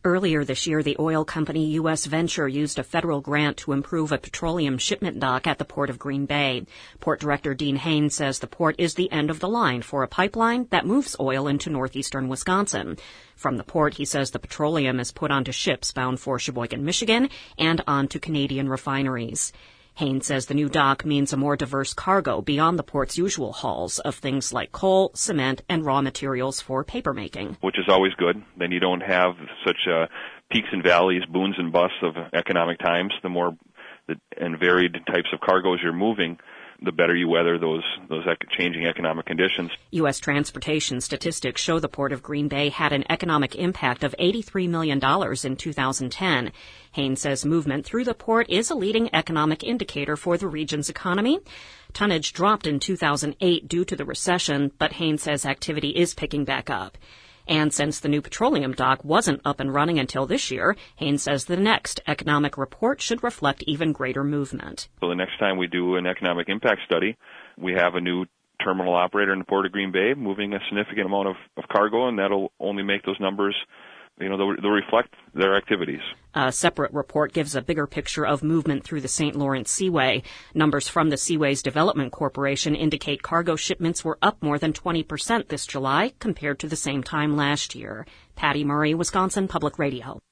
Earlier this year, the oil company U.S. Venture used a federal grant to improve a petroleum shipment dock at the Port of Green Bay. Port Director Dean Haynes says the port is the end of the line for a pipeline that moves oil into northeastern Wisconsin. From the port, he says the petroleum is put onto ships bound for Sheboygan, Michigan, and onto Canadian refineries. Haynes says the new dock means a more diverse cargo beyond the port's usual hauls of things like coal, cement, and raw materials for papermaking. Which is always good. Then you don't have such peaks and valleys, booms and busts of economic times. The more and varied types of cargoes you're moving, the better you weather those changing economic conditions. U.S. transportation statistics show the Port of Green Bay had an economic impact of $83 million in 2010. Haynes says movement through the port is a leading economic indicator for the region's economy. Tonnage dropped in 2008 due to the recession, but Haynes says activity is picking back up. And since the new petroleum dock wasn't up and running until this year, Haynes says the next economic report should reflect even greater movement. So the next time we do an economic impact study, we have a new terminal operator in the Port of Green Bay moving a significant amount of cargo, and that'll only make those numbers, they'll reflect their activities. A separate report gives a bigger picture of movement through the St. Lawrence Seaway. Numbers from the Seaways Development Corporation indicate cargo shipments were up more than 20% this July compared to the same time last year. Patty Murray, Wisconsin Public Radio.